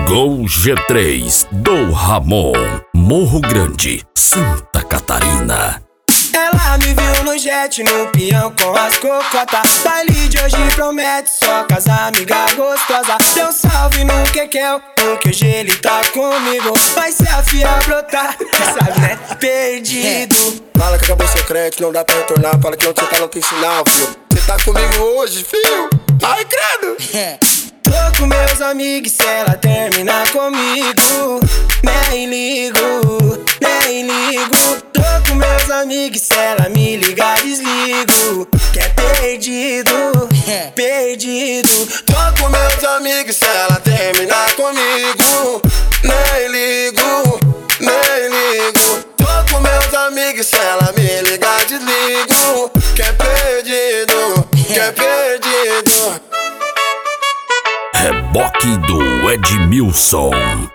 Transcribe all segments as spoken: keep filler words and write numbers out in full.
Gol G três do Ramon, Morro Grande, Santa Catarina. Ela me viu no jet, no peão com as cocotas. Baile de hoje promete só com as amigas gostosas. Deu salve no Kekel, no que hoje ele tá comigo. Vai se afiar, brotar, sabe né? Perdido. Fala que acabou seu crédito, não dá pra retornar. Fala que não você tá, não tem sinal, fio. Você tá comigo hoje, fio. Ai, credo. Tô com meus amigos, se ela terminar comigo, nem ligo, nem ligo. Tô com meus amigos, se ela me ligar, desligo. Que é perdido, perdido. Tô com meus amigos, se ela terminar comigo, nem ligo, nem ligo. Tô com meus amigos, se ela me ligar, desligo. Que é perdido, que é perdido. Reboque do Edmilson.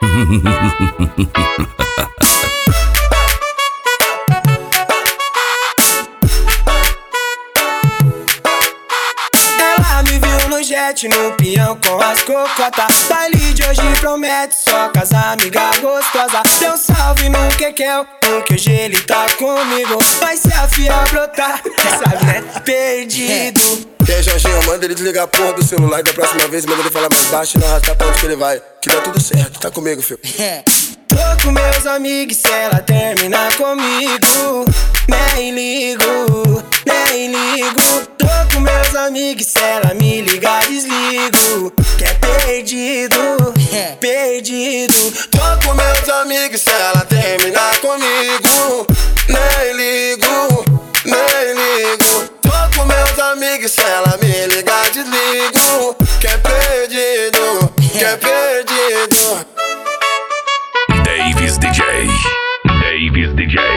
Ela me viu no jet, no peão com as cocotas. Baile de hoje promete só com as amigas gostosas. Deu salve no Kekel, no que hoje ele tá comigo. Vai se afiar, brotar, sabe né? Perdido. E aí, Jorginho, manda ele desligar a porra do celular. E da próxima vez manda ele falar mais baixo e não arrastar pra onde que ele vai. Que dá tudo certo, tá comigo, filho. Tô com meus amigos, se ela terminar comigo, nem ligo, nem ligo. Tô com meus amigos, se ela me ligar, desligo. Que é perdido, perdido. Tô com meus amigos, se ela terminar comigo, nem ligo, nem ligo. Tô com meus amigos, se ela me ligar, desligo. Que é perdido, que é perdido. Davis D J, Davis D J.